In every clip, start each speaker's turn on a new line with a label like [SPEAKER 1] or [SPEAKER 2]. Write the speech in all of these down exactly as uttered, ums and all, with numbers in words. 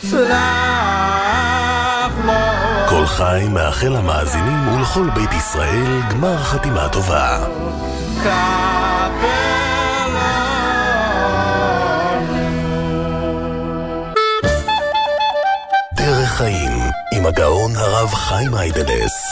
[SPEAKER 1] כל חי מאחל למאזינים ולכל בית ישראל גמר חתימה טובה. דרך חיים עם הגאון הרב חיים היידלס.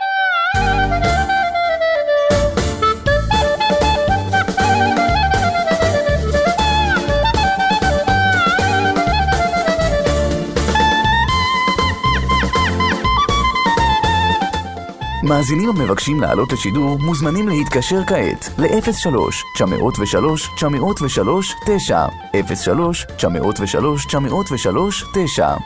[SPEAKER 2] מאזינים המבקשים לעלות לשידור מוזמנים להתקשר כעת ל-אפס שלוש תשע אפס שלוש תשע אפס שלוש תשע אפס שלוש תשע אפס שלוש תשע אפס שלוש תשע.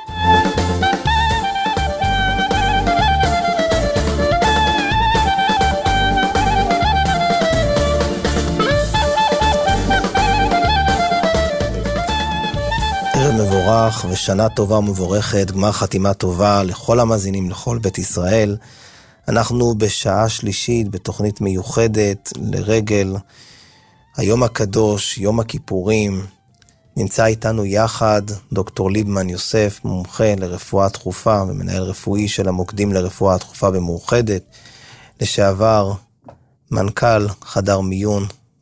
[SPEAKER 3] ערב מבורך ושנה טובה ומבורכת, גמר חתימה טובה לכל המאזינים, לכל בית ישראל. אנחנו בשעה שלישית בתוכנית מיוחדת לרגל היום הקדוש, יום הכיפורים. נמצא איתנו יחד דוקטור ליבמן יוסף, מומחה לרפואה דחופה ומנהל רפואי של המוקדים לרפואה דחופה במאוחדת, לשעבר מנכ"ל חדר מיון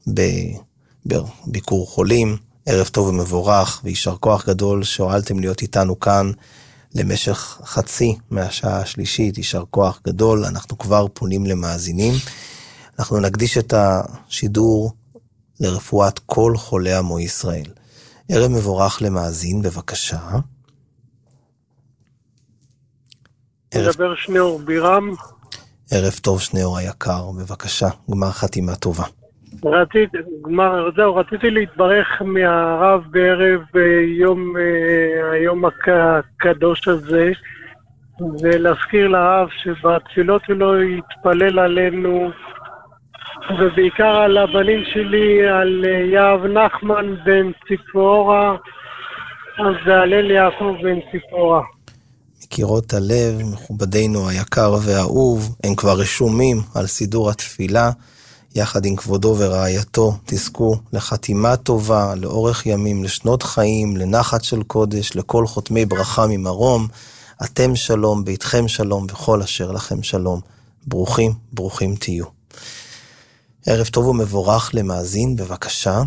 [SPEAKER 3] בביקור חולים. ערב טוב ומבורך וישר כוח גדול שהועלתם להיות איתנו כאן למשך חצי מהשעה השלישית. יישר כוח גדול. אנחנו כבר פונים למאזינים. אנחנו נקדיש את השידור לרפואת כל חולי עמו ישראל. ערב מבורך למאזין, בבקשה.
[SPEAKER 4] מדבר שניאור בירם.
[SPEAKER 3] ערב טוב שניאור היקר, בבקשה. גמר חתימה טובה.
[SPEAKER 4] רציתי, גמר, זהו, רציתי להתברך מהרב בערב יום, היום הקדוש הזה, ולהזכיר לרב שבתפילות שלו יתפלל עלינו, ובעיקר על הבנים שלי, על יאב נחמן בן ציפורה, אז זה הלל יעקב בן ציפורה.
[SPEAKER 3] מקירות הלב, מכובדנו היקר והאהוב, הם כבר רשומים על סידור התפילה, יחד עם כבודו ורעייתו. תזכו לחתימה טובה, לאורך ימים, לשנות חיים, לנחת של קודש, לכל חותמי ברכה ממרום. אתם שלום, ביתכם שלום, וכל אשר לכם שלום. ברוכים, ברוכים תהיו. ערב טוב ומבורך למאזין, בבקשה.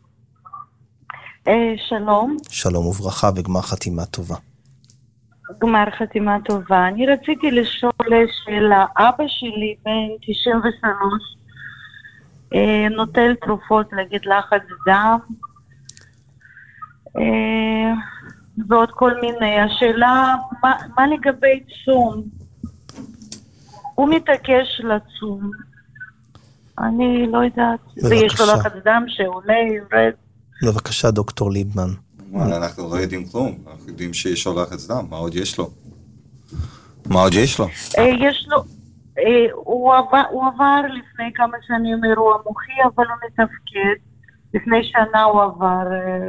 [SPEAKER 5] שלום.
[SPEAKER 3] שלום וברכה וגמר חתימה טובה.
[SPEAKER 5] גמר חתימה טובה. אני רציתי לשאול שאלה. אבא שלי בן תשעים ושלוש, נוטל תרופות נגד לחץ דם ועוד כל מיני. השאלה, מה, מה לגבי צום? הוא מתעקש לצום, אני לא יודעת. ויש לו לחץ דם שעולה, יורד.
[SPEAKER 3] בבקשה דוקטור ליבמן.
[SPEAKER 6] אנחנו לא יודעים כלום, אנחנו יודעים שיש לו לחץ דם. מה עוד יש לו? מה עוד יש לו?
[SPEAKER 5] יש לו, הוא עבר, הוא עבר לפני כמה שנים אירוע מוחי, אבל הוא מתפקד. לפני שנה הוא עבר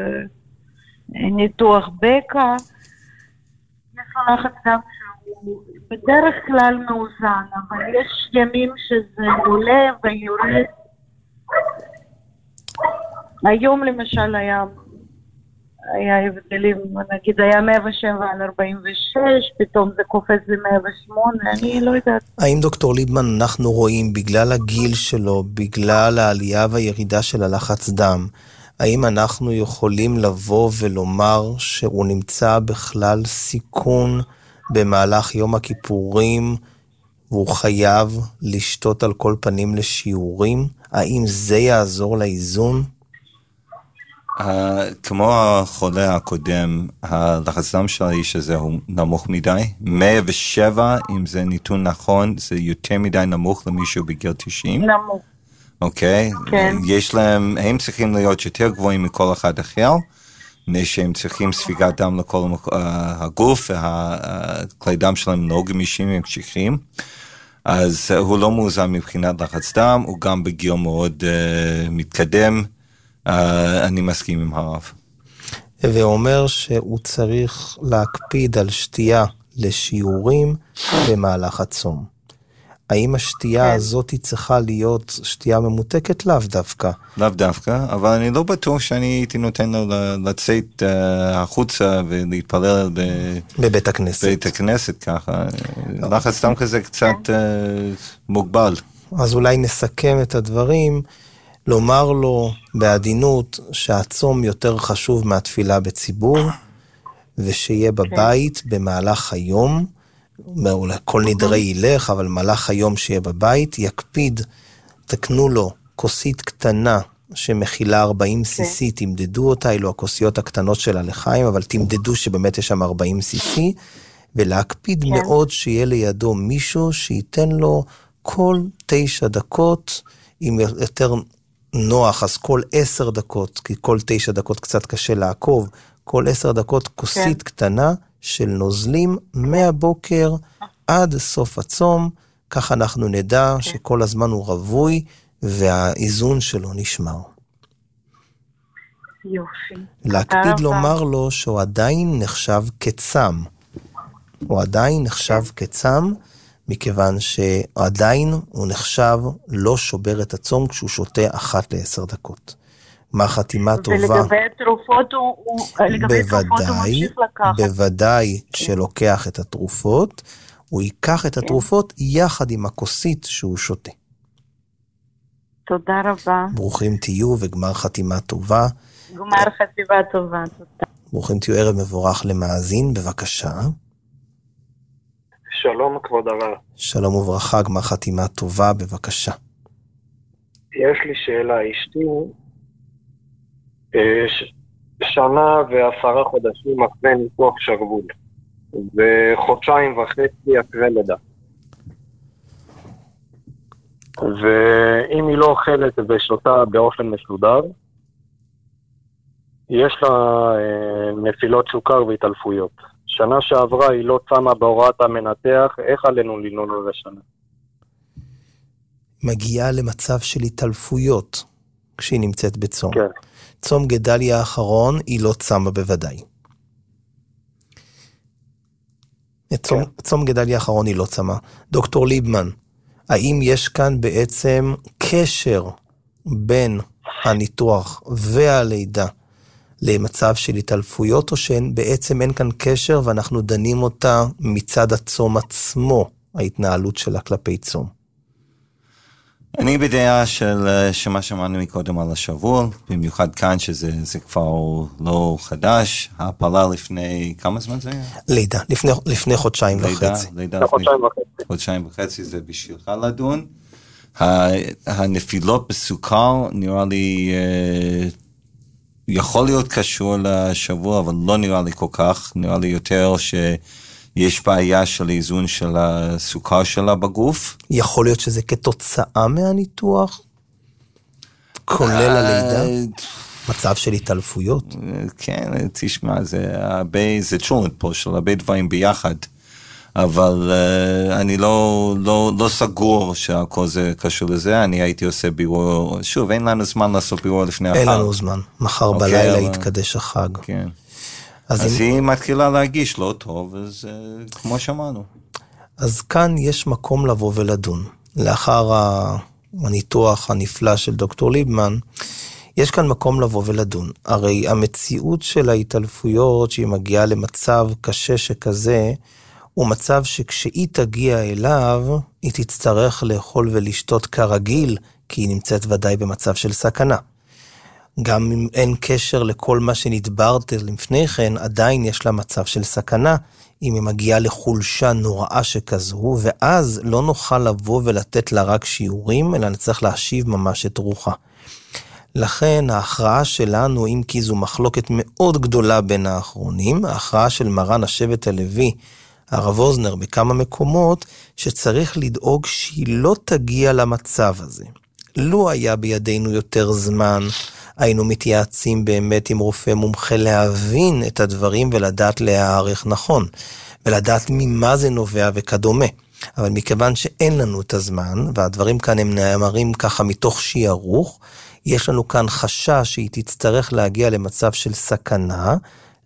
[SPEAKER 5] ניתוח בקע. יש לו לחץ דם שהוא בדרך כלל מאוזן, אבל יש ימים שזה עולה ויורד. היום למשל היה היה הבדלים, נגיד היה מאה ושבע על ארבעים ושש, פתאום זה קופץ ל-מאה ושמונה, אני לא יודעת.
[SPEAKER 3] האם דוקטור ליבמן, אנחנו רואים בגלל הגיל שלו, בגלל העלייה והירידה של הלחץ דם, האם אנחנו יכולים לבוא ולומר שהוא נמצא בכלל סיכון במהלך יום הכיפורים, והוא חייב לשתות על כל פנים לשיעורים? האם זה יעזור לאיזון?
[SPEAKER 6] Uh, כמו החולה הקודם, הלחץ דם של האיש הזה הוא נמוך מדי. מאה ושבע, אם זה נתון נכון, זה יותר מדי נמוך למישהו בגיל תשעים.
[SPEAKER 5] נמוך.
[SPEAKER 6] אוקיי?
[SPEAKER 5] Okay. כן.
[SPEAKER 6] יש להם, הם צריכים להיות יותר גבוהים מכל אחד אחר, שהם צריכים ספיגת דם לכל uh, הגוף, והכלי דם שלהם לא גמישים הם קשיחים. אז uh, הוא לא מאוזן מבחינת לחץ דם, הוא גם בגיל מאוד uh, מתקדם, Uh, אני מסכים עם הרב.
[SPEAKER 3] ואומר שהוא צריך להקפיד על שתייה לשיעורים במהלך הצום. האם השתייה כן. הזאת היא צריכה להיות שתייה ממותקת? לאו דווקא.
[SPEAKER 6] לאו דווקא, אבל אני לא בטוח שאני הייתי נותן לו לצאת uh, החוצה ולהתפלל ב...
[SPEAKER 3] בבית הכנסת.
[SPEAKER 6] בבית הכנסת ככה. לחץ סתם כזה קצת uh, מוגבל.
[SPEAKER 3] אז אולי נסכם את הדברים, לומר לו בעדינות שהצום יותר חשוב מהתפילה בציבור, ושיהיה בבית במהלך היום, אולי כל נדרי ילך, אבל מהלך היום שיהיה בבית, יקפיד, תקנו לו כוסית קטנה שמכילה ארבעים סי-סי, תמדדו אותה, אלו הכוסיות הקטנות של הלחיים, אבל תמדדו שבאמת יש שם ארבעים סי-סי, ולהקפיד מאוד שיהיה לידו מישהו שייתן לו כל תשע דקות, אם יותר נוח, אז כל עשר דקות, כי כל תשע דקות קצת קשה לעקוב, כל עשר דקות כוסית קטנה של נוזלים מהבוקר עד סוף הצום, כך אנחנו נדע שכל הזמן הוא רווי והאיזון שלו נשמר.
[SPEAKER 5] יופי.
[SPEAKER 3] להקפיד לומר לו שהוא עדיין נחשב כצם. הוא עדיין נחשב כצם, מכיוון שעדיין הוא נחשב לא שובר את הצום כשהוא שותה אחת לעשר דקות. מה חתימה טובה?
[SPEAKER 5] ולגבי תרופות הוא, לגבי תרופות הוא ממשיך לקחת.
[SPEAKER 3] בוודאי שלוקח את התרופות, הוא ייקח את התרופות יחד עם הכוסית שהוא שותה.
[SPEAKER 5] תודה רבה.
[SPEAKER 3] ברוכים תהיו וגמר חתימה טובה.
[SPEAKER 5] גמר חתימה טובה, תודה.
[SPEAKER 3] ברוכים תהיו, ערב מבורך למאזין, בבקשה.
[SPEAKER 7] שלום כבוד הרב.
[SPEAKER 3] שלום וברכה, גמר חתימה טובה, בבקשה.
[SPEAKER 7] יש לי שאלה, אשתי ש... שנה ועשרה חודשים אחרי ניתוח שרוול, וחודשיים וחצי אחרי לידה. ואם היא לא אוכלת ושותה באופן מסודר, יש לה נפילות סוכר והתעלפויות. שנה שעברה היא לא צמה בהוראת המנתח, איך עלינו לנהוג על זה שנה?
[SPEAKER 3] מגיעה למצב של התעלפויות כשהיא נמצאת בצום.
[SPEAKER 7] כן.
[SPEAKER 3] צום גדליה האחרון היא לא צמה בוודאי. צום, צום גדליה האחרון היא לא צמה. דוקטור ליבמן, האם יש כאן בעצם קשר בין הניתוח והלידה למצב של התעלפויות, או שבעצם אין כאן קשר ואנחנו דנים אותה מצד הצום עצמו, ההתנהלות שלה כלפי צום?
[SPEAKER 6] אני בדעה של שמה שמענו מקודם על השבוע, במיוחד כאן שזה זה כבר לא חדש, הפעלה לפני כמה זמן זה היה?
[SPEAKER 3] לידה, לפני, לפני חודשיים
[SPEAKER 6] לידה,
[SPEAKER 3] וחצי.
[SPEAKER 6] לידה לפני חודשיים וחצי. חודשיים וחצי זה בשבילך לדון. הנפילות בסוכר נראה לי יכול להיות קשור לשבוע, אבל לא נראה לי כל כך, נראה לי יותר ש... יש בעיה של איזון של הסוכר שלה בגוף.
[SPEAKER 3] יכול להיות שזה כתוצאה מהניתוח? כולל הלידה? מצב של התעלפויות?
[SPEAKER 6] כן, תשמע, זה הרבה, זה צ'ולנט פה של הרבה דברים ביחד, אבל אני לא, לא, לא סגור שהכל זה קשור לזה, אני הייתי עושה בירור, שוב, אין לנו זמן לעשות בירור לפני החג.
[SPEAKER 3] אין לנו זמן, מחר בלילה יתקדש החג.
[SPEAKER 6] כן. אז, אז היא מתחילה להרגיש לא טוב, אז uh, כמו שמענו.
[SPEAKER 3] אז כאן יש מקום לבוא ולדון. לאחר הניתוח הנפלא של דוקטור ליבמן, יש כאן מקום לבוא ולדון. הרי המציאות של ההתעלפויות, שהיא מגיעה למצב קשה שכזה, הוא מצב שכשהיא תגיע אליו, היא תצטרך לאכול ולשתות כרגיל, כי היא נמצאת ודאי במצב של סכנה. גם אם אין קשר לכל מה שנדברת לפני כן, עדיין יש לה מצב של סכנה, אם היא מגיעה לחולשה נוראה שכזו, ואז לא נוכל לבוא ולתת לה רק שיעורים, אלא נצטרך להשיב ממש את רוחה. לכן ההכרעה שלנו, אם כי זו מחלוקת מאוד גדולה בין האחרונים, ההכרעה של מרן השבט הלוי, הרב אוזנר בכמה מקומות, שצריך לדאוג שהיא לא תגיע למצב הזה. לא היה בידינו יותר זמן, היינו מתייעצים באמת עם רופא מומחה להבין את הדברים ולדעת להערך נכון, ולדעת ממה זה נובע וכדומה. אבל מכיוון שאין לנו את הזמן, והדברים כאן הם נאמרים ככה מתוך שיערוך, יש לנו כאן חשש שהיא תצטרך להגיע למצב של סכנה,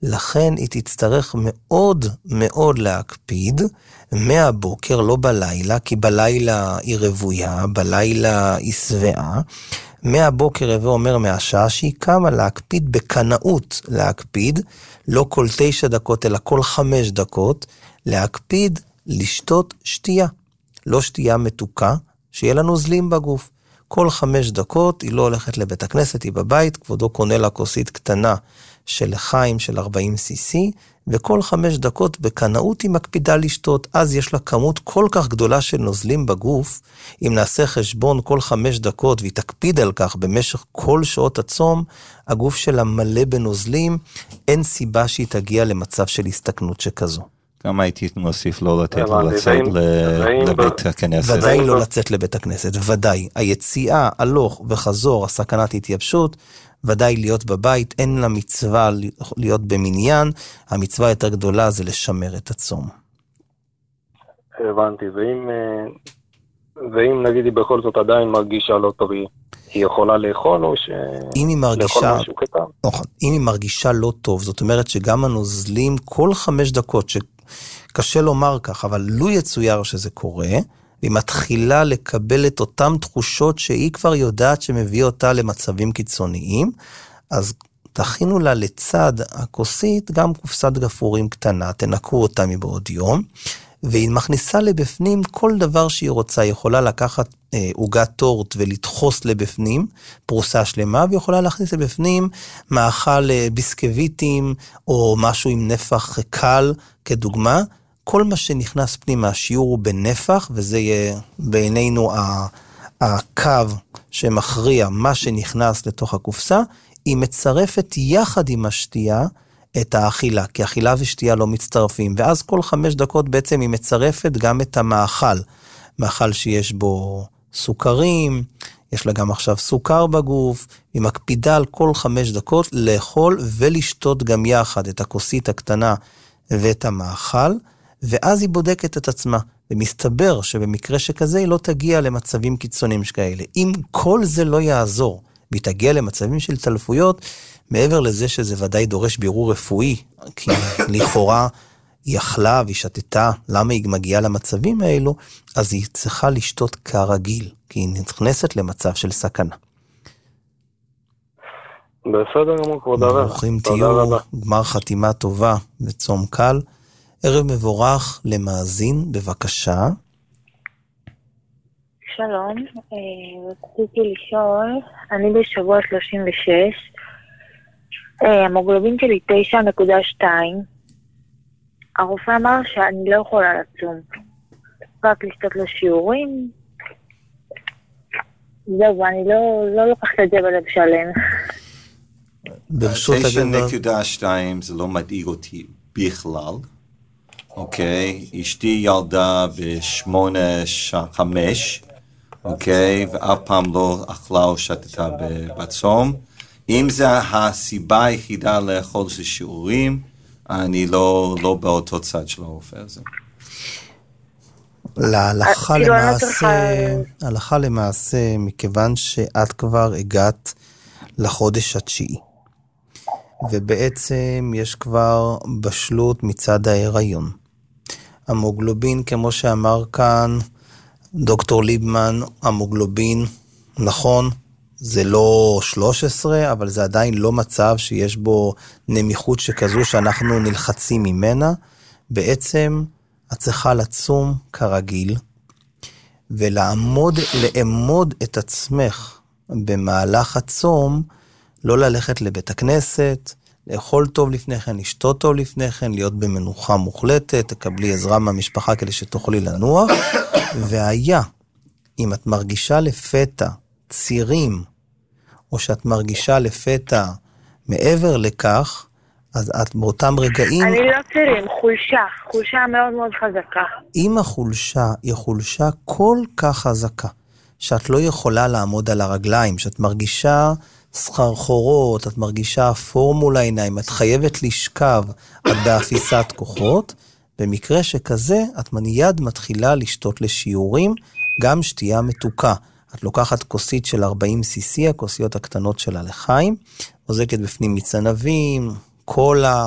[SPEAKER 3] לכן היא תצטרך מאוד מאוד להקפיד מהבוקר, לא בלילה, כי בלילה היא רבויה, בלילה היא שבעה. מהבוקר הווה אומר מהשעה שהיא קמה להקפיד בקנאות, להקפיד לא כל תשע דקות אלא כל חמש דקות, להקפיד לשתות שתייה, לא שתייה מתוקה, שיהיה לנו זלים בגוף. כל חמש דקות היא לא הולכת לבית הכנסת, היא בבית, כבודו קונה לה כוסית קטנה של לחיים של ארבעים סי סי, וכל חמש דקות בקנאות היא מקפידה לשתות, אז יש לה כמות כל כך גדולה של נוזלים בגוף, אם נעשה חשבון כל חמש דקות והיא תקפיד על כך במשך כל שעות הצום, הגוף שלה מלא בנוזלים, אין סיבה שהיא תגיע למצב של הסתכנות שכזו.
[SPEAKER 6] גם הייתי מוסיף לא לתת לצאת לבית הכנסת.
[SPEAKER 3] ודאי לא לצאת לבית הכנסת, ודאי. היציאה, הלוך וחזור, הסכנת התייבשות, ודאי להיות בבית, אין לה מצווה להיות במניין, המצווה יותר גדולה זה לשמר את הצום.
[SPEAKER 7] הבנתי, ואם, ואם נגיד היא בכל זאת עדיין מרגישה לא טוב, היא יכולה לאכול או ש...
[SPEAKER 3] אם היא מרגישה, נכון, אם היא מרגישה לא טוב, זאת אומרת שגם הנוזלים כל חמש דקות, שקשה לומר כך, אבל לא יצויר שזה קורה, והיא מתחילה לקבל את אותם תחושות שהיא כבר יודעת שמביא אותה למצבים קיצוניים, אז תכינו לה לצד הכוסית גם קופסת גפורים קטנה, תנקו אותה מבעוד יום, והיא מכניסה לבפנים כל דבר שהיא רוצה, היא יכולה לקחת עוגת טורט ולדחוס לבפנים, פרוסה שלמה, ויכולה להכניס לבפנים מאכל ביסקוויטים, או משהו עם נפח קל כדוגמה, כל מה שנכנס פנימה, השיעור הוא בנפח, וזה יהיה בעינינו הקו שמכריע מה שנכנס לתוך הקופסה, היא מצרפת יחד עם השתייה את האכילה, כי אכילה ושתייה לא מצטרפים, ואז כל חמש דקות בעצם היא מצרפת גם את המאכל, מאכל שיש בו סוכרים, יש לה גם עכשיו סוכר בגוף, היא מקפידה על כל חמש דקות לאכול ולשתות גם יחד את הכוסית הקטנה ואת המאכל, ואז היא בודקת את עצמה, ומסתבר שבמקרה שכזה היא לא תגיע למצבים קיצוניים שכאלה. אם כל זה לא יעזור, והיא תגיע למצבים של תלפויות, מעבר לזה שזה ודאי דורש בירור רפואי, כי לכאורה היא אכלה והיא שתתה, למה היא מגיעה למצבים האלו, אז היא צריכה לשתות כרגיל, כי היא נכנסת למצב של סכנה.
[SPEAKER 7] בסדר גמור, כבוד הרב.
[SPEAKER 3] ברוכים תהיו, גמר חתימה טובה וצום קל. ערב מבורך למאזין, בבקשה.
[SPEAKER 8] שלום, רציתי לשאול, אני בשבוע שלושים ושש, המוגלובין שלי תשע נקודה שתיים, הרופא אמר שאני לא יכולה לצום, רק לשתות לו שיעורים, זהו, אני לא, לא לוקחת את זה בלב שלם.
[SPEAKER 6] תשע נקודה שתיים זה לא מדאיג אותי בכלל, אוקיי, אשתי ילדה בשמונה חמש, אוקיי, ואף פעם לא אכלה או שתתה בצום. אם זה הסיבה היחידה לאכול של שיעורים, אני לא, לא באותו צד של הרופא הזה.
[SPEAKER 3] להלכה למעשה, הלכה למעשה, מכיוון שאת כבר הגעת לחודש התשיעי, ובעצם יש כבר בשלות מצד ההיריון. המוגלובין, כמו שאמר כאן דוקטור ליבמן, המוגלובין, נכון, זה לא שלוש עשרה, אבל זה עדיין לא מצב שיש בו נמיכות שכזו שאנחנו נלחצים ממנה. בעצם את צריכה לצום כרגיל, ולעמוד, לעמוד את עצמך במהלך הצום, לא ללכת לבית הכנסת, לאכול טוב לפני כן, לשתות טוב לפני כן, להיות במנוחה מוחלטת, תקבלי עזרה מהמשפחה כדי שתוכלי לנוח, והיה, אם את מרגישה לפתע צירים, או שאת מרגישה לפתע מעבר לכך, אז את באותם רגעים...
[SPEAKER 8] אני לא צירים, חולשה, חולשה מאוד מאוד חזקה.
[SPEAKER 3] אם החולשה היא חולשה כל כך חזקה, שאת לא יכולה לעמוד על הרגליים, שאת מרגישה סחרחורות, את מרגישה פורמולה עיניים, את חייבת לשכב, את באפיסת כוחות, במקרה שכזה, את מיד מתחילה לשתות לשיעורים, גם שתייה מתוקה. את לוקחת כוסית של ארבעים סי סי, הכוסיות הקטנות של הלחיים, עוזקת בפנים מיץ ענבים, קולה,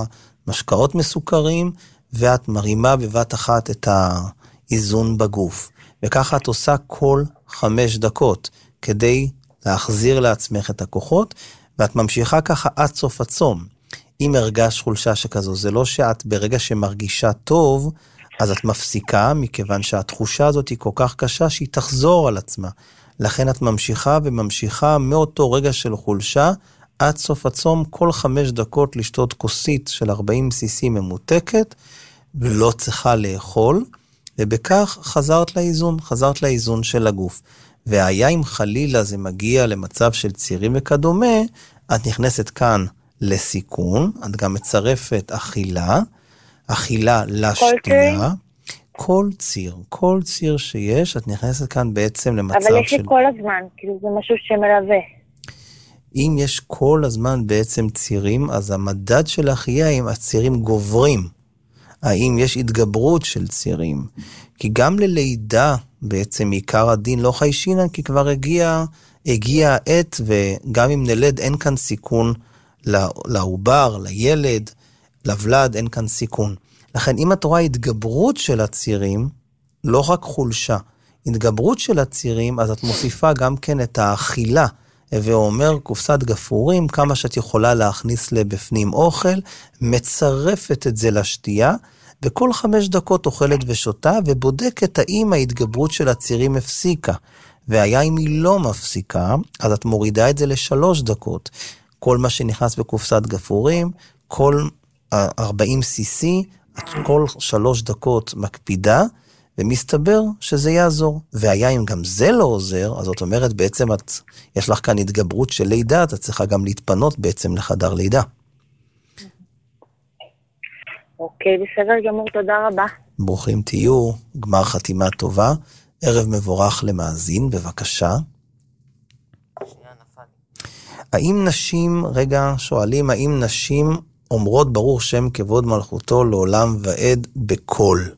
[SPEAKER 3] משקאות מסוכרים, ואת מרימה בבת אחת את האיזון בגוף. וככה את עושה כל חמש דקות, כדי להחזיר לעצמך את הכוחות, ואת ממשיכה ככה עד סוף הצום. אם הרגש חולשה שכזו, זה לא שאת ברגע שמרגישה טוב, אז את מפסיקה, מכיוון שהתחושה הזאת היא כל כך קשה, שהיא תחזור על עצמה. לכן את ממשיכה וממשיכה מאותו רגע של חולשה, עד סוף הצום כל חמש דקות לשתות כוסית של ארבעים סי-סי ממותקת, ולא צריכה לאכול, ובכך חזרת לאיזון, חזרת לאיזון של הגוף. והיה אם חלילה זה מגיע למצב של צירים וכדומה, את נכנסת כאן לסיכון, את גם מצרפת אכילה, אכילה לשתייה, כל ציר, כל ציר שיש, את נכנסת כאן בעצם למצב של...
[SPEAKER 8] אבל יש לי כל הזמן, כאילו זה משהו שמלווה.
[SPEAKER 3] אם יש כל הזמן בעצם צירים, אז המדד שלך יהיה אם הצירים גוברים. האם יש התגברות של צירים. כי גם ללידה בעצם עיקר הדין לא חיישינן, כי כבר הגיע, הגיע העת, וגם אם נלד אין כאן סיכון לעובר, לילד, לבלד, אין כאן סיכון. לכן אם את רואה התגברות של הצירים, לא רק חולשה, התגברות של הצירים, אז את מוסיפה גם כן את האכילה, ואומר קופסת גפורים, כמה שאת יכולה להכניס לבפנים אוכל, מצרפת את זה לשתייה, וכל חמש דקות אוכלת ושותה, ובודקת האם ההתגברות של הצירים הפסיקה. והיה אם היא לא מפסיקה, אז את מורידה את זה לשלוש דקות. כל מה שנכנס בקופסת גפורים, כל ארבעים סי-סי, את כל שלוש דקות מקפידה, ומסתבר שזה יעזור. והיה אם גם זה לא עוזר, אז זאת אומרת בעצם את, יש לך כאן התגברות של לידה, את צריכה גם להתפנות בעצם לחדר לידה.
[SPEAKER 8] אוקיי, בסדר גמור, תודה רבה.
[SPEAKER 3] ברוכים תהיו, גמר חתימה טובה, ערב מבורך למאזין, בבקשה. האם נשים, רגע שואלים, האם נשים אומרות ברוך שם כבוד מלכותו לעולם ועד בקול?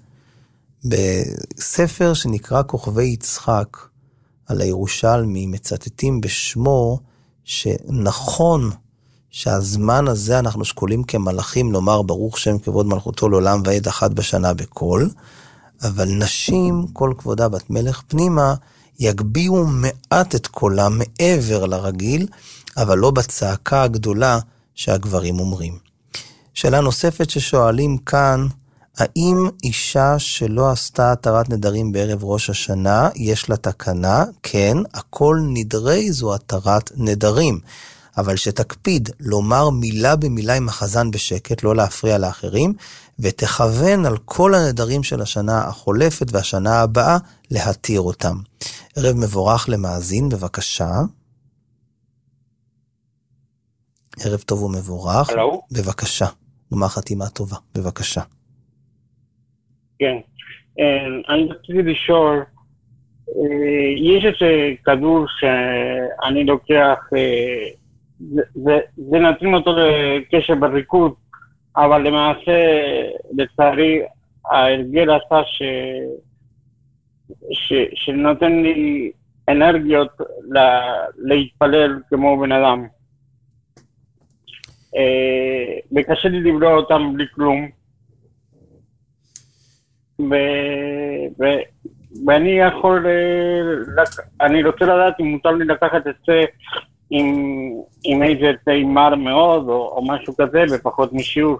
[SPEAKER 3] בספר שנקרא כוכבי יצחק על הירושלמי מצטטים בשמו שנכון שהזמן הזה אנחנו שקולים כמלאכים לומר ברוך שם כבוד מלכותו לעולם ועד אחת בשנה בקול, אבל נשים כל כבודה בת מלך פנימה יגביעו מעט את קולם מעבר לרגיל, אבל לא בצעקה הגדולה שהגברים אומרים. שאלה נוספת ששואלים כאן, האם אישה שלא עשתה התרת נדרים בערב ראש השנה, יש לה תקנה? כן, הכל נדרי זו התרת נדרים. אבל שתקפיד לומר מילה במילה עם החזן בשקט, לא להפריע לאחרים, ותכוון על כל הנדרים של השנה החולפת והשנה הבאה להתיר אותם. ערב מבורך למאזין, בבקשה. ערב טוב ומבורך.
[SPEAKER 9] הלו?
[SPEAKER 3] בבקשה. גמר חתימה טובה, בבקשה.
[SPEAKER 9] כן, אני רציתי לשאול, יש איזה כדור שאני לוקח, זה נתאים אותו לקשר בריכוז, אבל למעשה, לצערי, ההרגל עשה שנותן לי אנרגיות להתפלל כמו בן אדם. וקשה לי לבלוע אותם בלי כלום. ואני יכול, אני רוצה לדעת אם מותר לי לקחת את זה עם איזה תימר מאוד או משהו כזה בפחות משיעור.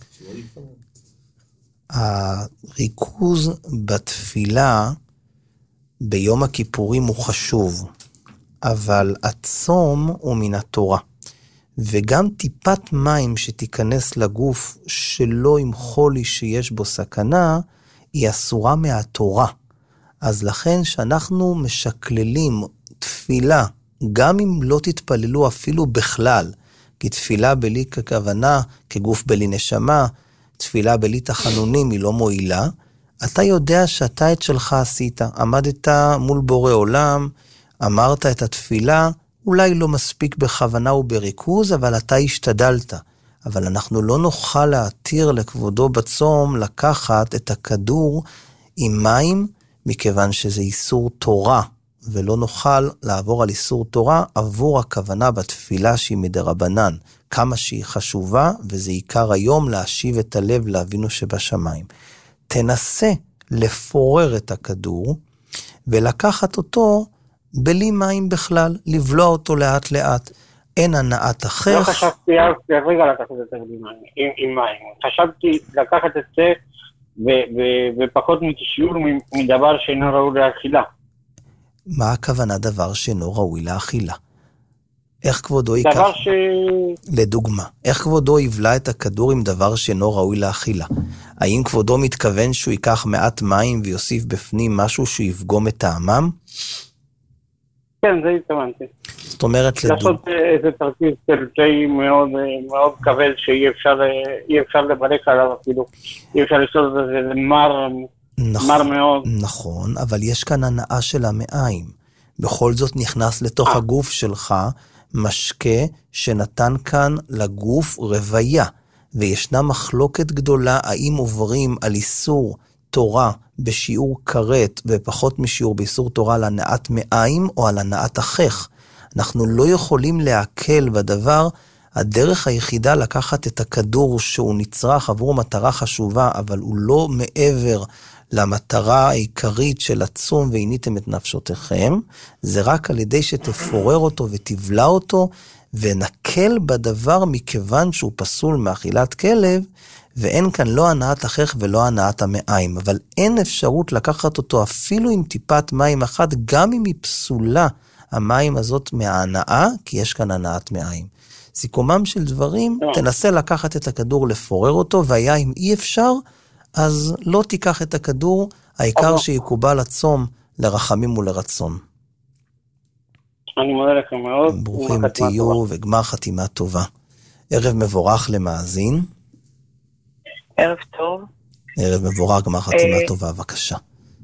[SPEAKER 3] הריכוז בתפילה ביום הכיפורים הוא חשוב, אבל הצום הוא מן התורה. וגם טיפת מים שתיכנס לגוף שלא עם חולי שיש בו סכנה, היא אסורה מהתורה. אז לכן שאנחנו משקללים תפילה, גם אם לא תתפללו אפילו בכלל, כי תפילה בלי ככוונה, כגוף בלי נשמה, תפילה בלי תחנונים היא לא מועילה, אתה יודע שאתה את שלך עשית, עמדת מול בורא עולם, אמרת את התפילה, אולי לא מספיק בכוונה ובריכוז, אבל אתה השתדלת. אבל אנחנו לא נוכל להתיר לכבודו בצום לקחת את הכדור עם מים, מכיוון שזה איסור תורה, ולא נוכל לעבור על איסור תורה עבור הכוונה בתפילה שהיא מדרבנן, כמה שהיא חשובה, וזה עיקר היום להשיב את הלב לאבינו שבשמיים. תנסה לפורר את הכדור, ולקחת אותו בלי מים בכלל, לבלוע אותו לאט לאט. אין הנעת אחר.
[SPEAKER 9] לא חשבתי אז רגע לקחת את זה עם מים. חשבתי לקחת את זה ופחות מתשיעור מדבר שאינו ראוי לאכילה.
[SPEAKER 3] מה הכוונה דבר שאינו ראוי לאכילה? איך כבודו ייקח?
[SPEAKER 9] דבר ש...
[SPEAKER 3] לדוגמה, איך כבודו יבלע את הכדור עם דבר שאינו ראוי לאכילה? האם כבודו מתכוון שהוא ייקח מעט מים ויוסיף בפנים משהו שיפגום את טעמם?
[SPEAKER 9] כן, זה התכוונתי.
[SPEAKER 3] זאת אומרת, לדוגמה...
[SPEAKER 9] לעשות איזה תרגיל סרטי מאוד, מאוד כבד שאי אפשר, אי אפשר לברך עליו אפילו. אי אפשר לעשות את זה, זה מר,
[SPEAKER 3] נכון,
[SPEAKER 9] מר מאוד.
[SPEAKER 3] נכון, אבל יש כאן הנאה של המעיים. בכל זאת נכנס לתוך 아. הגוף שלך משקה שנתן כאן לגוף רוויה. וישנה מחלוקת גדולה האם עוברים על איסור תורה בשיעור קראת ופחות משיעור באיסור תורה על הנעת מעיים או על הנעת החך. אנחנו לא יכולים להקל בדבר. הדרך היחידה לקחת את הכדור שהוא נצרך עבור מטרה חשובה, אבל הוא לא מעבר למטרה העיקרית של עצום ועיניתם את נפשותיכם, זה רק על ידי שתפורר אותו ותבלע אותו, ונקל בדבר מכיוון שהוא פסול מאכילת כלב, ואין כאן לא הנעת החך ולא הנעת המעיים, אבל אין אפשרות לקחת אותו אפילו עם טיפת מים אחת, גם אם היא פסולה המים הזאת מההנאה, כי יש כאן הנעת מעיים. סיכומם של דברים, תנסה לקחת את הכדור לפורר אותו, והיה אם אי אפשר, אז לא תיקח את הכדור, העיקר שיקובל הצום לרחמים ולרצון.
[SPEAKER 9] אני מודה לכם מאוד.
[SPEAKER 3] ברוכים תהיו וגמר חתימה טובה. ערב מבורך למאזין.
[SPEAKER 10] ערב טוב.
[SPEAKER 3] ערב מבורך, גמר חתימה טובה, בבקשה.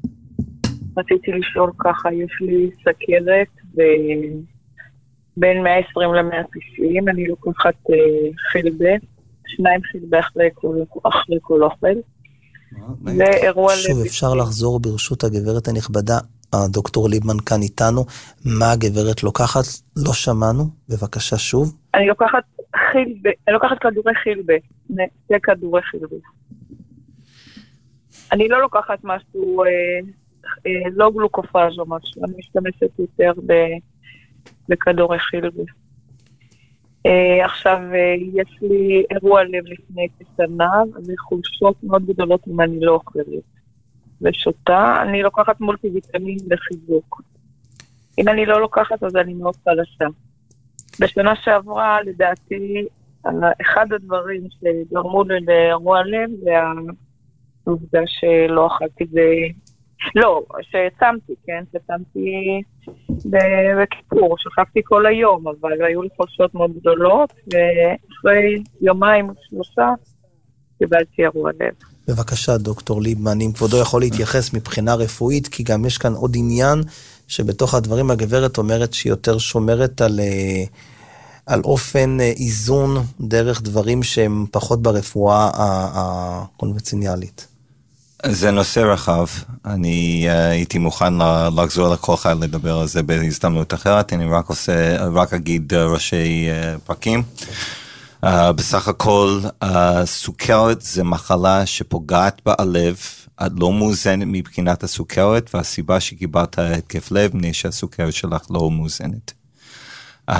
[SPEAKER 10] רציתי לשאול ככה, יש לי סכרת בין מאה ועשרים ל-מאה ותשעים, אני לוקחת חלבה, שניים חלבה אחרי כל אוכל.
[SPEAKER 3] שוב, אפשר לחזור ברשות הגברת הנכבדה, הדוקטור ליבמן כאן איתנו, מה הגברת לוקחת? לא שמענו, בבקשה שוב.
[SPEAKER 10] אני לוקחת חלבה, אני לוקחת כדורי חלבה, שתי כדורי חלבה. אני לא לוקחת משהו, לא גלוקופאז' או משהו, אני משתמשת יותר בכדורי חלבה. עכשיו, יש לי אירוע לב לפני כשנה, וחולשות מאוד גדולות אם אני לא אוכלת ושותה. אני לוקחת מולטי-ויטמין לחיזוק. אם אני לא לוקחת, אז אני מאוד חלשה. בשנה שעברה, לדעתי, אחד הדברים שגרמו לי לאירוע לב, זה העובדה שלא אכלתי זה... לא, שצמתי, כן? שצמתי בכיפור, שכבתי כל היום, אבל היו לי חולשות מאוד גדולות, ואחרי יומיים שלושה, קיבלתי אירוע לב.
[SPEAKER 3] בבקשה, דוקטור ליבמן, אם כבודו יכול להתייחס מבחינה רפואית, כי גם יש כאן עוד עניין, שבתוך הדברים הגברת אומרת שהיא יותר שומרת על, על אופן איזון, דרך דברים שהם פחות ברפואה הקונבנציונלית.
[SPEAKER 6] זה נושא רחב, אני uh, הייתי מוכן לחזור לכל חי לדבר על זה בהזדמנות אחרת, אני רק עושה, רק אגיד uh, ראשי uh, פרקים. Uh, בסך הכל, uh, סוכרת זה מחלה שפוגעת בלב, את לא מאוזנת מבחינת הסוכרת, והסיבה שקיבלת התקף לב, מפני שהסוכרת שלך לא מאוזנת. Uh,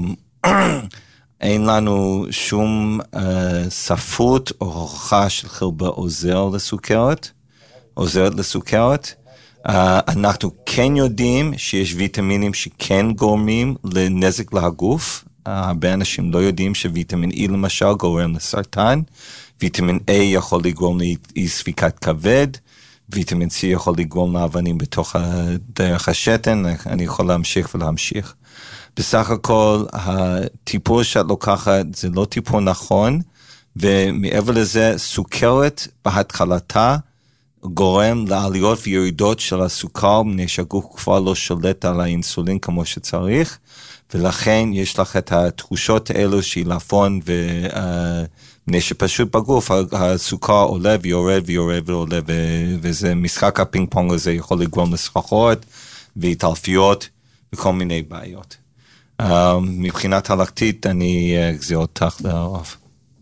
[SPEAKER 6] אין לנו שום uh, ספרות או הוכחה של חלבה עוזר לסוכרת, עוזרת לסוכרת. Uh, אנחנו כן יודעים שיש ויטמינים שכן גורמים לנזק להגוף. Uh, הרבה אנשים לא יודעים שוויטמין E למשל גורם לסרטן, ויטמין A יכול לגרום לאי ספיקת כבד, ויטמין C יכול לגרום לאבנים בתוך דרך השתן, אני יכול להמשיך ולהמשיך. בסך הכל, הטיפול שאת לוקחת זה לא טיפול נכון, ומעבר לזה, סוכרת בהתחלתה גורם לעליות וירידות של הסוכר, מפני שהגוף כבר לא שולט על האינסולין כמו שצריך, ולכן יש לך את התחושות האלו של לעפון, ומפני שפשוט בגוף הסוכר עולה ויורד ויורד ועולה, וזה משחק הפינג פונג הזה יכול לגרום לסחרחורת, והתעלפיות וכל מיני בעיות. מבחינת הלקטית, אני אחזיר אותך לרב.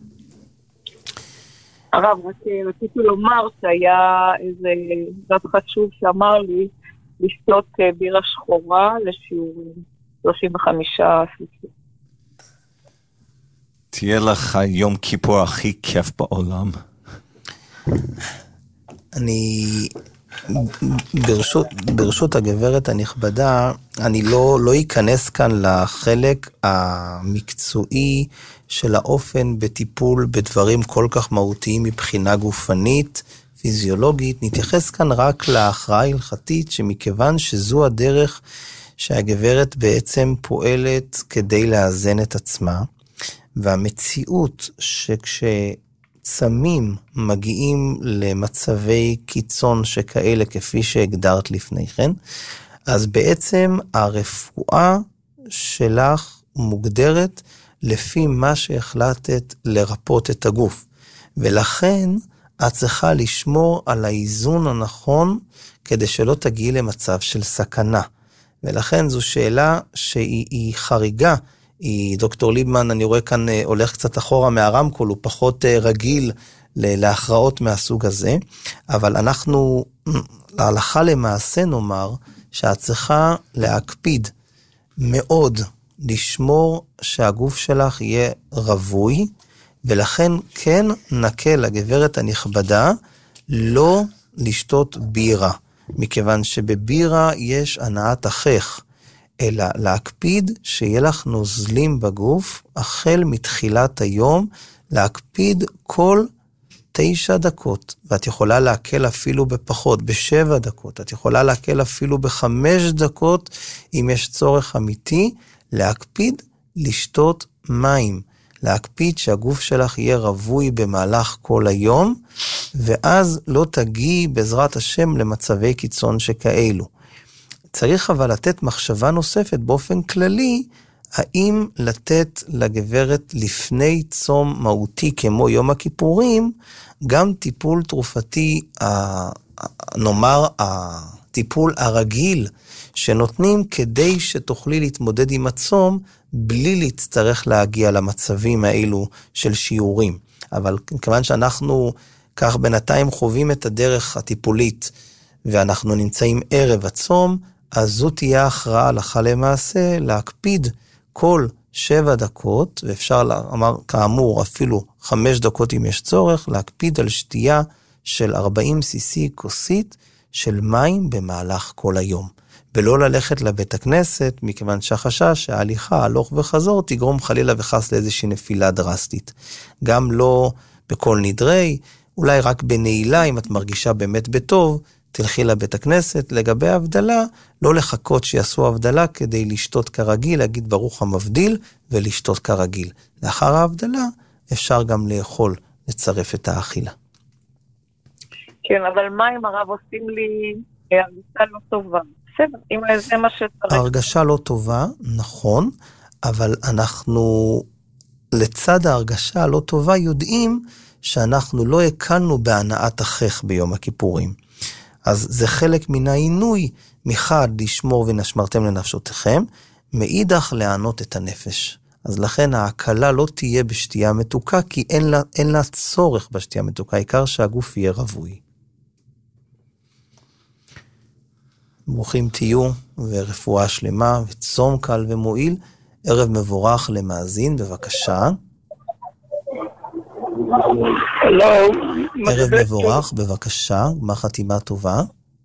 [SPEAKER 10] הרב, רציתי לומר שהיה איזה דבר חשוב שאמר לי לשתות בירה שחורה לשיעורים שלושים וחמישה סליחה.
[SPEAKER 6] תהיה לך יום כיפור הכי כיף בעולם.
[SPEAKER 3] אני, ברשות, ברשות הגברת הנכבדה, אני לא, לא אכנס כאן לחלק המקצועי של האופן בטיפול בדברים כל כך מהותיים מבחינה גופנית, פיזיולוגית. נתייחס כאן רק להכרעה הלכתית, שמכיוון שזו הדרך שהגברת בעצם פועלת כדי לאזן את עצמה, והמציאות שכשצמים מגיעים למצבי קיצון שכאלה כפי שהגדרת לפני כן, אז בעצם הרפואה שלך מוגדרת לפי מה שהחלטת לרפות את הגוף. ולכן את צריכה לשמור על האיזון הנכון כדי שלא תגיעי למצב של סכנה. ולכן זו שאלה שהיא חריגה. היא, דוקטור ליבמן, אני רואה כאן הולך קצת אחורה מהרמקול, הוא פחות רגיל להכרעות מהסוג הזה, אבל אנחנו להלכה למעשה נאמר שאת צריכה להקפיד מאוד לשמור שהגוף שלך יהיה רווי, ולכן כן נקה לגברת הנכבדה לא לשתות בירה, מכיוון שבבירה יש הנעת החך, אלא להקפיד שיהיה לך נוזלים בגוף, החל מתחילת היום, להקפיד כל תשע דקות, ואת יכולה להקל אפילו בפחות, בשבע דקות, את יכולה להקל אפילו בחמש דקות, אם יש צורך אמיתי, להקפיד לשתות מים, להקפיד שהגוף שלך יהיה רווי במהלך כל היום, ואז לא תגיעי בעזרת השם למצבי קיצון שכאלו. צריך אבל לתת מחשבה נוספת באופן כללי, האם לתת לגברת לפני צום מהותי כמו יום הכיפורים, גם טיפול תרופתי, נאמר הטיפול הרגיל, שנותנים כדי שתוכלי להתמודד עם הצום, בלי להצטרך להגיע למצבים האלו של שיעורים. אבל כיוון שאנחנו כך בינתיים חווים את הדרך הטיפולית, ואנחנו נמצאים ערב הצום, אז זו תהיה הכרעה הלכה למעשה להקפיד כל שבע דקות, ואפשר לומר כאמור אפילו חמש דקות אם יש צורך, להקפיד על שתייה של ארבעים סי-סי כוסית של מים במהלך כל היום. ולא ללכת לבית הכנסת, מכיוון שהחשש שההליכה הלוך וחזור תגרום חלילה וחס לאיזושהי נפילה דרסטית. גם לא בכל נדרי, אולי רק בנעילה, אם את מרגישה באמת בטוב, תלכי לבית הכנסת. לגבי ההבדלה, לא לחכות שיעשו הבדלה כדי לשתות כרגיל, להגיד ברוך המבדיל ולשתות כרגיל. לאחר ההבדלה אפשר גם לאכול, לצרף את האכילה.
[SPEAKER 10] כן, אבל מה אם הרב עושים לי הרגשה לא טובה? בסדר, אם זה מה שצריך.
[SPEAKER 3] ההרגשה לא טובה, נכון, אבל אנחנו לצד ההרגשה הלא טובה יודעים שאנחנו לא הקלנו בהנעת החך ביום הכיפורים. אז זה חלק מן העינוי, מחד לשמור ונשמרתם לנפשותיכם, מאידך לענות את הנפש. אז לכן ההקלה לא תהיה בשתייה מתוקה, כי אין לה, אין לה צורך בשתייה מתוקה, העיקר שהגוף יהיה רווי. ברוכים תהיו, ורפואה שלמה, וצום קל ומועיל. ערב מבורך למאזין, בבקשה.
[SPEAKER 11] הלו.
[SPEAKER 3] ערב מבורך, בבקשה, מה חתימה טובה?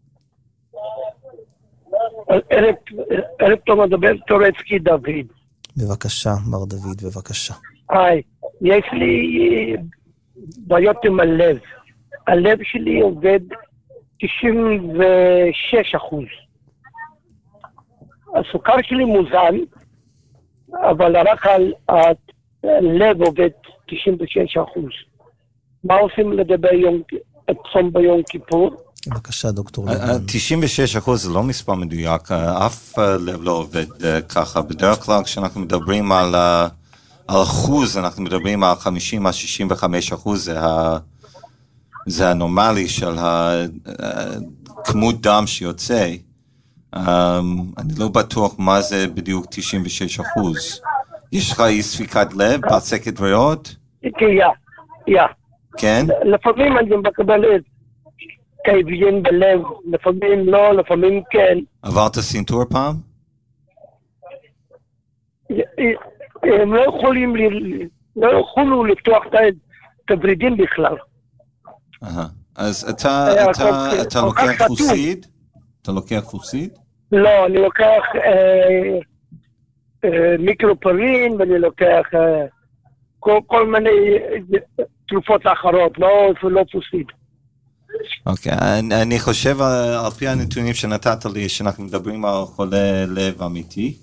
[SPEAKER 11] ערב טוב, מדבר טורצקי דוד.
[SPEAKER 3] בבקשה, מר דוד, בבקשה.
[SPEAKER 11] היי, יש לי בעיות עם הלב. הלב שלי עובד תשעים ושש אחוז. הסוכר שלי מוזן, אבל רק הלב עובד תשעים ושש אחוז. מה עושים לדבר יום, צום ביום כיפור?
[SPEAKER 3] בבקשה, דוקטור.
[SPEAKER 6] תשעים ושש אחוז זה לא מספר מדויק, אף לב לא עובד ככה. בדרך כלל כשאנחנו מדברים על אחוז, אנחנו מדברים על חמישים עד שישים וחמישה אחוז, זה ה... זה הנורמלי של הכמות דם שיוצא, אני לא בטוח מה זה בדיוק תשעים ושש אחוז. יש לך אי ספיקת לב, בצקת ריאות?
[SPEAKER 11] כן, יא.
[SPEAKER 6] כן?
[SPEAKER 11] לפעמים אני מקבל כאבים בלב, לפעמים לא, לפעמים כן.
[SPEAKER 6] עברת סינטור פעם?
[SPEAKER 11] הם לא יכולים, לא יכולו לפתוח את הברידים בכלל.
[SPEAKER 6] אז אתה לוקח פוסיד? אתה לוקח פוסיד?
[SPEAKER 11] לא, אני לוקח מיקרופרין, ואני לוקח כל מיני תרופות אחרות, לא פוסיד.
[SPEAKER 6] אוקיי, אני חושב על פי הנתונים שנתת לי, שאנחנו מדברים על חולה לב אמיתי,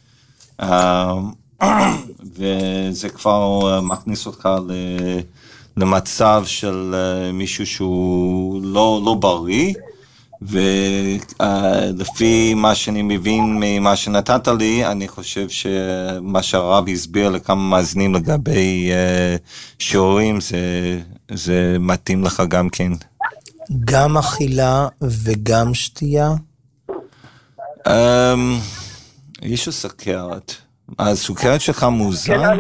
[SPEAKER 6] וזה כבר מכניס אותך למצב של מישהו שהוא לא בריא, ולפי מה שאני מבין ממה שנתת לי, אני חושב שמה שהרב הסביר לכמה מאזינים לגבי שיעורים, זה מתאים לך גם כן.
[SPEAKER 3] גם אכילה וגם שתייה?
[SPEAKER 6] יש לו סוכרת. הסוכרת שלך מאוזן?
[SPEAKER 11] כן,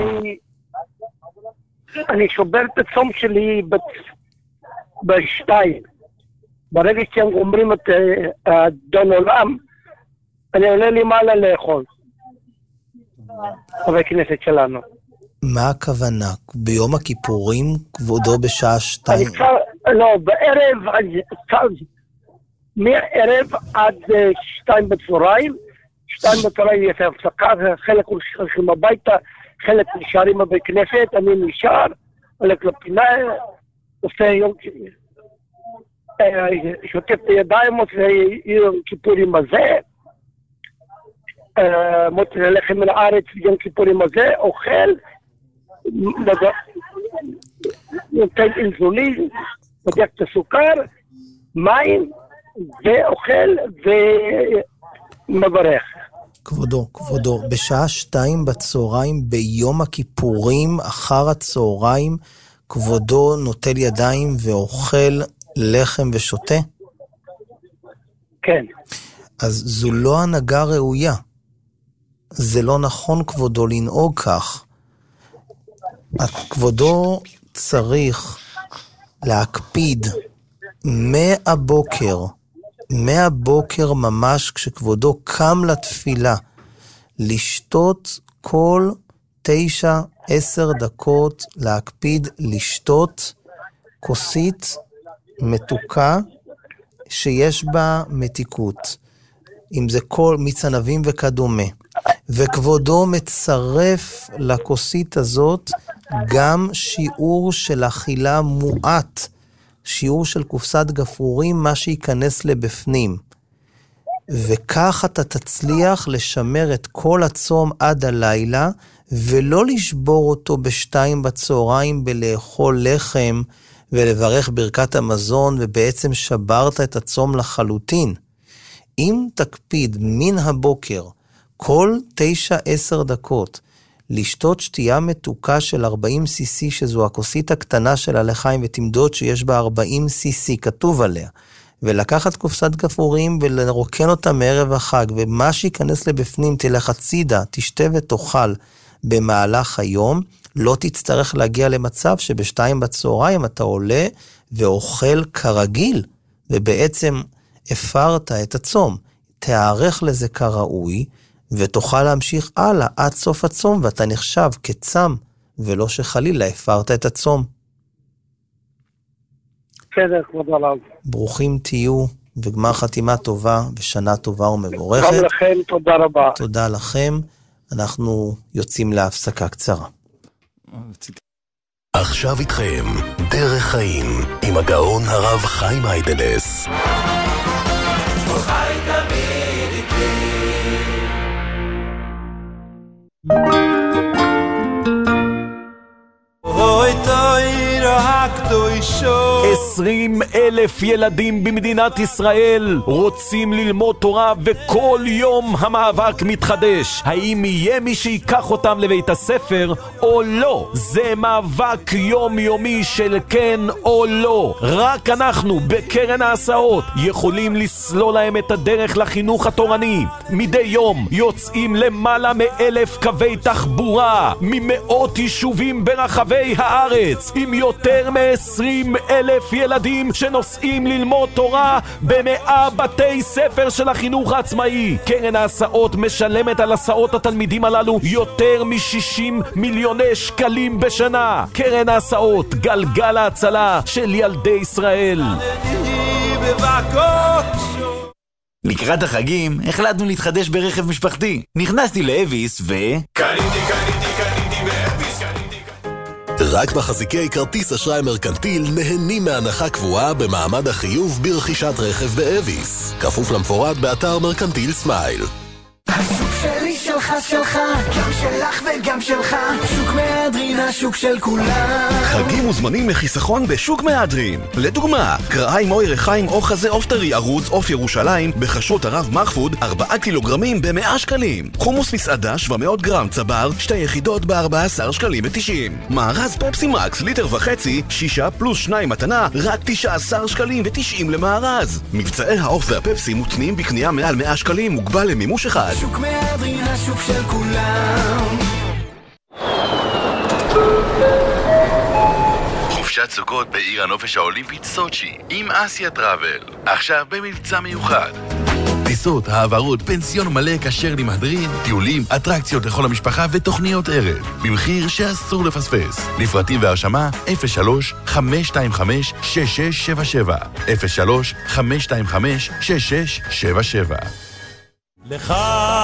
[SPEAKER 11] אני שובר את הצום שלי בשתיים. ברגע שהם אומרים את אדון עולם, אני עולה לי מעלה לאכול. חבר כנסת שלנו.
[SPEAKER 3] מה הכוונה? ביום הכיפורים כבודו בשעה שתיים?
[SPEAKER 11] לא, בערב, מערב עד שתיים בצהריים, שתיים בצהריים יש הפסקה, חלק הולכים הביתה, חלק נשארים בבית כנסת, אני נשאר, הולך לפינה, עושה יום שוטף את הידיים, עושה יום כיפורים הזה, מוצא לחם מן הארץ יום כיפורים הזה, אוכל, נותן אינזולין, בדק את הסוכר, מים, ואוכל ומברך.
[SPEAKER 3] כבודו, כבודו, בשעה שתיים בצהריים, ביום הכיפורים, אחר הצהריים, כבודו נוטל ידיים ואוכל לחם ושותה?
[SPEAKER 11] כן.
[SPEAKER 3] אז זו לא הנהגה ראויה. זה לא נכון כבודו לנהוג כך. כבודו צריך להקפיד מהבוקר, מהבוקר ממש כשכבודו קם לתפילה, לשתות כל תשע, עשר דקות, להקפיד לשתות כוסית מתוקה שיש בה מתיקות, אם זה כל מיץ ענבים וכדומה. וכבודו מצרף לכוסית הזאת גם שיעור של אכילה מועט, שיעור של קופסת גפרורים, מה שיכנס לבפנים. וכך אתה תצליח לשמר את כל הצום עד הלילה, ולא לשבור אותו בשתיים בצהריים בלאכול לחם ולברך ברכת המזון, ובעצם שברת את הצום לחלוטין. אם תקפיד מן הבוקר כל תשע עשר דקות לשתות שתייה מתוקה של ארבעים סי סי, שזו הכוסית הקטנה של הלחיים, ותמדוד שיש בה ארבעים סי סי, כתוב עליה, ולקחת קופסת גפרורים ולרוקן אותה מערב החג, ומה שיכנס לבפנים תלך הצידה, תשתה ותאכל במהלך היום, לא תצטרך להגיע למצב שבשתיים בצהריים אתה עולה ואוכל כרגיל, ובעצם הפרת את הצום. תערך לזה כראוי, ותוכל להמשיך הלאה עד סוף הצום, ואתה נחשב כצם, ולא שחלילה הפרת את הצום.
[SPEAKER 11] בסדר, כבוד הרב.
[SPEAKER 3] ברוכים תהיו, וגמר חתימה טובה, ושנה טובה ומבורכת.
[SPEAKER 11] גם לכם, תודה רבה.
[SPEAKER 3] תודה לכם. אנחנו יוצאים להפסקה קצרה.
[SPEAKER 1] עכשיו איתכם, דרך חיים, עם הגאון הרב חיים היידלס.
[SPEAKER 12] חי תמיד איתי. אוי תוירה הקדושו
[SPEAKER 13] עשרים אלף ילדים במדינת ישראל רוצים ללמוד תורה, וכל יום המאבק מתחדש. האם יהיה מי שיקח אותם לבית הספר או לא? זה מאבק יומיומי של כן או לא. רק אנחנו בקרן ההסעות יכולים לסלול להם את הדרך לחינוך התורני. מדי יום יוצאים למעלה מאלף קווי תחבורה ממאות יישובים ברחבי הארץ, עם יותר מ-עשרים אלף ילדים שנוסעים ללמוד תורה במאה בתי ספר של החינוך העצמאי. קרן ההסעות משלמת על הסעות התלמידים הללו יותר מ-שישים מיליוני שקלים בשנה. קרן ההסעות, גלגל ההצלה של ילדי ישראל.
[SPEAKER 2] לקראת החגים החלטנו להתחדש ברכב משפחתי. נכנסתי לאביס ו...
[SPEAKER 1] קניתי, קניתי, קניתי באביס, קניתי. רק מחזיקי כרטיס אשראי מרקנטיל נהנים מהנחה קבועה במעמד החיוב ברכישת רכב באביס. כפוף למפורט באתר מרקנטיל סמייל.
[SPEAKER 14] השוק שלי שלך שלך, גם שלך וגם שלך. שוק מהדרין, השוק של כולם.
[SPEAKER 15] חגים מוזמנים לחיסכון בשוק מהדרין. לדוגמה, קרעיים או ירחיים או חזה עוף טרי ארוז עוף ירושלים בחשות הרב מחפוד ארבעה קילוגרמים ב-מאה שקלים. חומוס מסעדה שבע מאות גרם צבר שתי יחידות ב-ארבעה עשר שקלים ו-תשעים. מארז פפסי מקס ליטר וחצי שישה פלוס שניים מתנה רק תשעה עשר שקלים ו-תשעים למארז. מבצעי העוף והפפסי מותנים בקנייה מעל מאה שקלים, מוגבל למימוש אחד.
[SPEAKER 14] שוק מהדרין, השוק של כולם.
[SPEAKER 16] חופשת סוכות בעיר הנופש האולימפית סוצ'י עם אסיה טראבל. עכשיו במבצע מיוחד. טיסות, העברות, פנסיון מלא כשר למהדרין, טיולים, אטרקציות לכל המשפחה ותוכניות ערב. במחיר שאסור לפספס. לפרטים והרשמה אפס שלוש חמש שתיים חמש שש שש שבע שבע אפס שלוש חמש שתיים חמש שש שש שבע שבע.
[SPEAKER 17] לך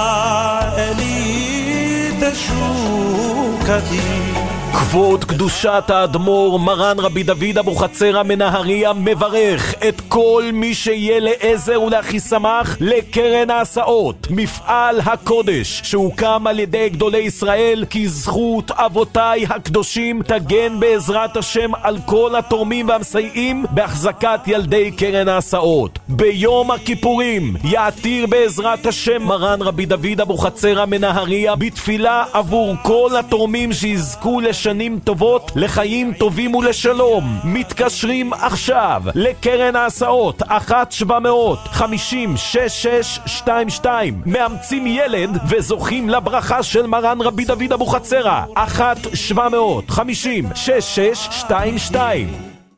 [SPEAKER 17] אלי תשוקתי.
[SPEAKER 13] כבוד קדושת האדמו"ר מרן רבי דוד אבוחצירא מנהריה מברך את כל מי שיהיה לעזר ולאחיסמך לקרן ההסעות, מפעל הקודש שהוקם על ידי גדולי ישראל, כי זכות אבותיי הקדושים תגן בעזרת השם על כל התורמים והמסייעים בהחזקת ילדי קרן ההסעות. ביום הכיפורים יעתיר בעזרת השם מרן רבי דוד אבוחצירא מנהריה בתפילה עבור כל התורמים שיזכו לשם שנים טובות, לחיים טובים ולשלום. מתקשרים עכשיו לקרן ההסעות אחת שבע מאות חמישים שש שש שתיים שתיים, מאמצים ילד וזוכים לברכה של מרן רבי דוד אבוחצירא אחת שבע מאות חמישים שש שש שתיים שתיים.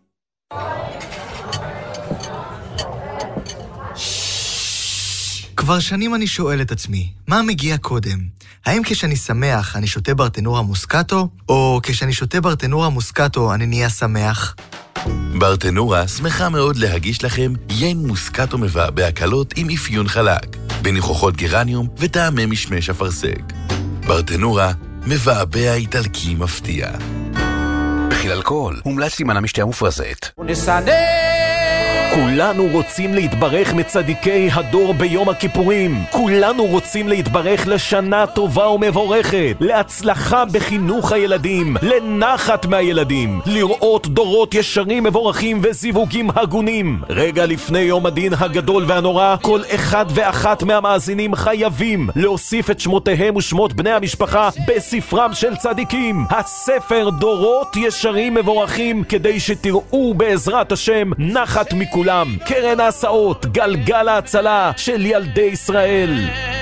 [SPEAKER 18] כבר שנים אני שואל את עצמי, מה מגיע קודם? האם כשאני שמח אני שותה ברטנורה מוסקטו, או כשאני שותה ברטנורה מוסקטו אני נהיה שמח?
[SPEAKER 16] ברטנורה שמחה מאוד להגיש לכם יין מוסקטו מבא בהקלות עם אפיון חלק, בניחוחות גרניום וטעמי משמש אפרסק. ברטנורה מבעבע איטלקי מפתיע.
[SPEAKER 2] בכיל אלכוהול, מומלץ להימנע משתייה מופרזת.
[SPEAKER 13] ונסנה! כולנו רוצים להתברך מצדיקי הדור ביום הכיפורים. כולנו רוצים להתברך לשנה טובה ומבורכת, להצלחה בחינוך הילדים, לנחת מהילדים, לראות דורות ישרים מבורכים וזיווגים הגונים. רגע לפני יום הדין הגדול והנורא, כל אחד ואחת מהמאזינים חייבים להוסיף את שמותיהם ושמות בני המשפחה בספרם של צדיקים, הספר דורות ישרים מבורכים, כדי שתראו בעזרת השם נחת מכולם. כולם. קרן ההסעות, גלגל ההצלה של ילדי ישראל.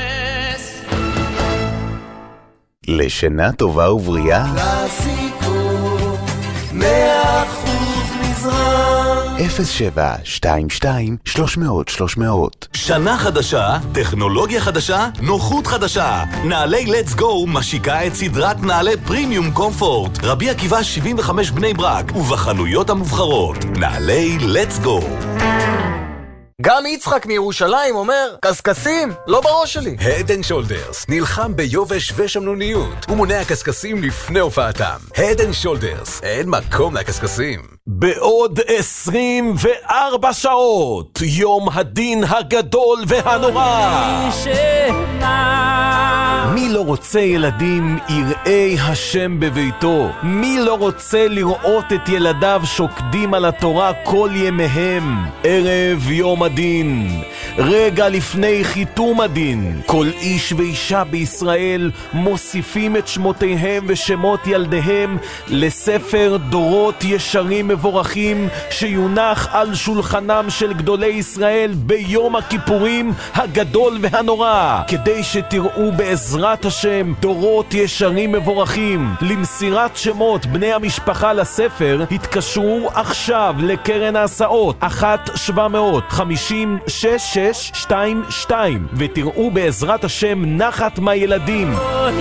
[SPEAKER 2] לשנה טובה ובריאה.
[SPEAKER 14] קלאסיקו, מאה אחוז מזרח.
[SPEAKER 2] אפס שבע שתיים שתיים שלוש מאות שלוש מאות.
[SPEAKER 19] שנה חדשה, טכנולוגיה חדשה, נוחות חדשה. נעלי Let's Go משיקה את סדרת נעלי פרימיום קומפורט. רבי עקיבא שבעים וחמש בני ברק, ובחנויות המובחרות. נעלי Let's Go.
[SPEAKER 20] גם יצחק מירושלים אומר, קסקסים, לא בראש שלי.
[SPEAKER 21] Head and Shoulders נלחם ביובש ושמנוניות ומונע קסקסים לפני הופעתם. Head and Shoulders, אין מקום לקסקסים.
[SPEAKER 13] בעוד עשרים וארבע שעות, יום הדין הגדול והנורא. מי לא רוצה ילדים יראי השם בביתו? מי לא רוצה לראות את ילדיו שוקדים על התורה כל ימיהם? ערב יום הדין, רגע לפני חיתום הדין, כל איש ואישה בישראל מוסיפים את שמותיהם ושמות ילדיהם לספר דורות ישרים מבורכים שיונח על שולחנם של גדולי ישראל ביום הכיפורים הגדול והנורא, כדי שתראו בעזרת השם דורות ישרים מבורכים. למסירת שמות בני המשפחה לספר התקשרו עכשיו לקרן ההסעות אחת שבע מאות חמישים שש שש שתיים שתיים ותראו בעזרת השם נחת מהילדים.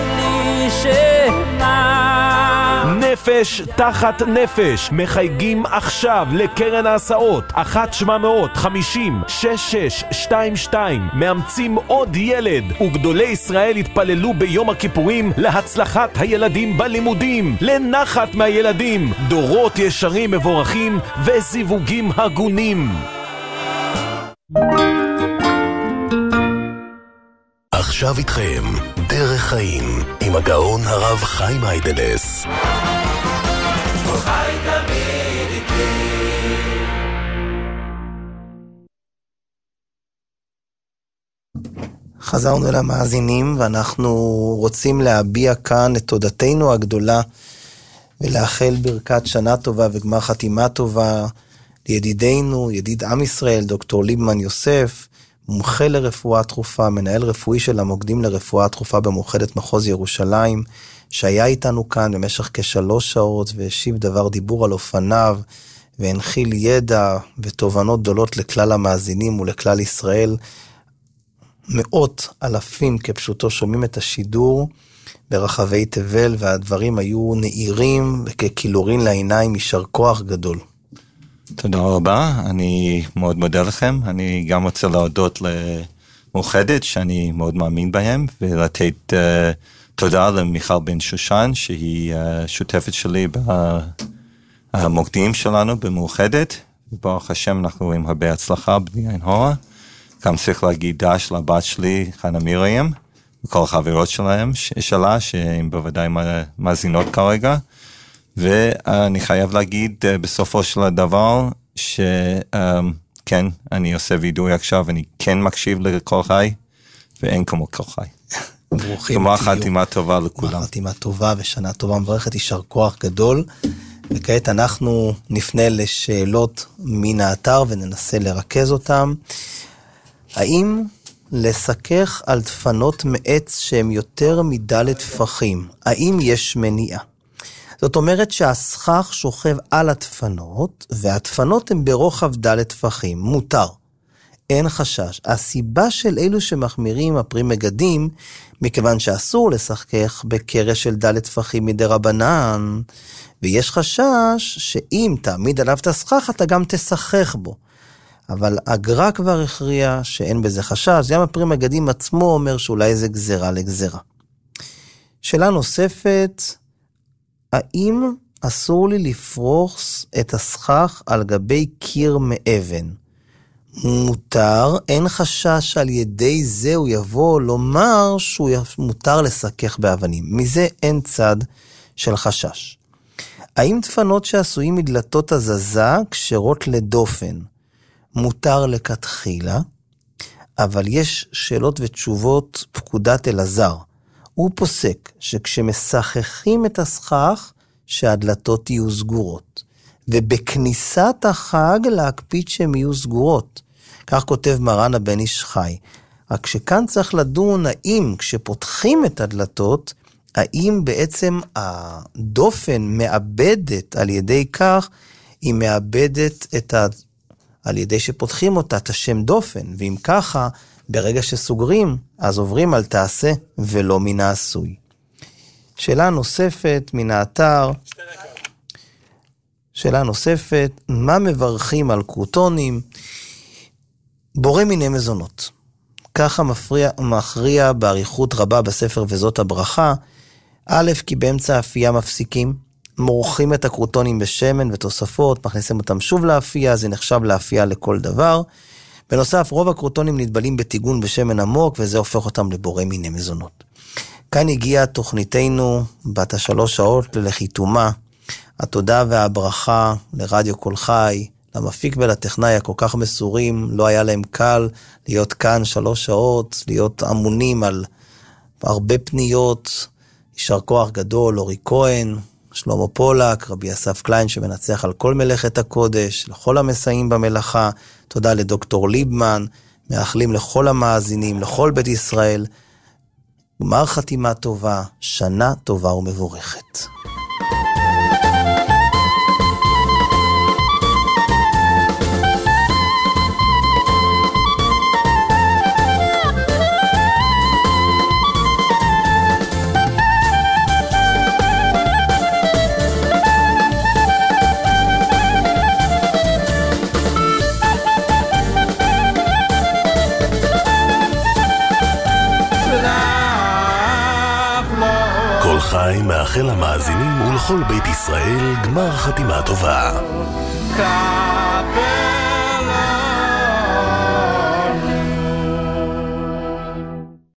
[SPEAKER 13] נפש תחת נפש מחייגים עכשיו לקרן ההסעות אחת שבע מאות חמישים שש שש שתיים שתיים, מאמצים עוד ילד, וגדולי ישראל התפללו ביום הכיפורים להצלחת הילדים בלימודים, לנחת מהילדים, דורות ישרים מבורכים וזיווגים הגונים.
[SPEAKER 1] עכשיו איתכם דרך חיים עם הגאון הרב חיים היידלס.
[SPEAKER 3] חזרנו למאזינים ואנחנו רוצים להביע כאן את תודתנו הגדולה ולאחל ברכת שנה טובה וגמר חתימה טובה לידידנו, ידיד עם ישראל, דוקטור ליבמן יוסף, מומחה לרפואה תרופה, מנהל רפואי של המוקדים לרפואה תרופה במאוחדת מחוז ירושלים, שהיה איתנו כאן במשך כשלוש שעות והשיב דבר דיבור על אופניו, והנחיל ידע ותובנות גדולות לכלל המאזינים ולכלל ישראל. מאות אלפים כפשוטו שומעים את השידור ברחבי תבל, והדברים היו נעירים וככילורין לעיניים, יישר כוח גדול.
[SPEAKER 6] תודה רבה, אני מאוד מודה לכם. אני גם רוצה להודות למאוחדת שאני מאוד מאמין בהם, ולתת uh, תודה למיכל בן שושן שהיא uh, שותפת שלי במוקדים שלנו במאוחדת, וברוך השם אנחנו רואים הרבה הצלחה בלי עין הרע. גם צריך להגיד דש לבת שלי חנה מרים וכל החברות שלהם שלה שהן בוודאי מאזינות כרגע, ואני חייב להגיד בסופו של הדבר שכן, אני עושה וידוי עכשיו, אני כן מקשיב לכל חי, ואין כמו כל חי. גמר חתימה טובה לכולם.
[SPEAKER 3] גמר חתימה טובה ושנה טובה מברכת, יישר כוח גדול. וכעת אנחנו נפנה לשאלות מן האתר וננסה לרכז אותם. האם לסכך על דפנות מעץ שהם יותר מדלת פחים, האם יש מניעה? זאת אומרת שהסכך שוכב על הדפנות, והדפנות הן ברוחב דלת פחים, מותר. אין חשש. הסיבה של אלו שמחמירים הפרי מגדים, מכיוון שאסור לשחקך בקרש של דלת פחים מדי רבנן, ויש חשש שאם תעמיד עליו את הסכך, אתה גם תשחך בו. אבל הגר"א כבר הכריע שאין בזה חשש, גם הפרי מגדים עצמו אומר שאולי זה גזרה לגזרה. שאלה נוספת, האם אסור לי לפרוס את הסכך על גבי קיר מאבן? מותר, אין חשש על ידי זה הוא יבוא לומר שהוא מותר לסכך באבנים. מזה אין צד של חשש. האם דפנות שעשויים מדלתות הזזה כשרות לדופן? מותר לכתחילה, אבל יש שאלות ותשובות פקודת אלעזר. הוא פוסק שכשמשחכים את הסכך, שהדלתות יהיו סגורות. ובכניסת החג להקפיד שהן יהיו סגורות. כך כותב מרן הבן איש חי. רק שכאן צריך לדון האם כשפותחים את הדלתות, האם בעצם הדופן מאבדת על ידי כך, היא מאבדת את ה... על ידי שפותחים אותה את השם דופן, ואם ככה, ברגע שסוגרים, אז עוברים על תעשה ולא מן העשוי. שאלה נוספת מן האתר, שאלה נוספת, מה מברכים על קרוטונים? בורא מיני מזונות. ככה מפריע, מכריע בעריכות רבה בספר וזאת הברכה. א', כי באמצע האפייה מפסיקים, מורחים את הקרוטונים בשמן ותוספות, מכניסים אותם שוב לאפייה, זה נחשב לאפייה לכל דבר. בנוסף, רוב הקרוטונים נטבלים בתיגון בשמן עמוק, וזה הופך אותם לבורא מיני מזונות. כאן הגיעה תוכניתנו בת השלוש שעות לחיתומה. התודה והברכה לרדיו קול חי, למפיק ולטכנאי הכל כך מסורים, לא היה להם קל להיות כאן שלוש שעות, להיות אמונים על הרבה פניות. יישר כוח גדול, אורי כהן, שלמה פולק, רבי אסף קליין שמנצח על כל מלאכת הקודש, לכל המסייעים במלאכה. תודה לדוקטור ליבמן, מאחלים לכל המאזינים, לכל בית ישראל, גמר חתימה טובה, שנה טובה ומבורכת.
[SPEAKER 1] חי מאחל למאזינים ולכל בית ישראל גמר חתימה טובה.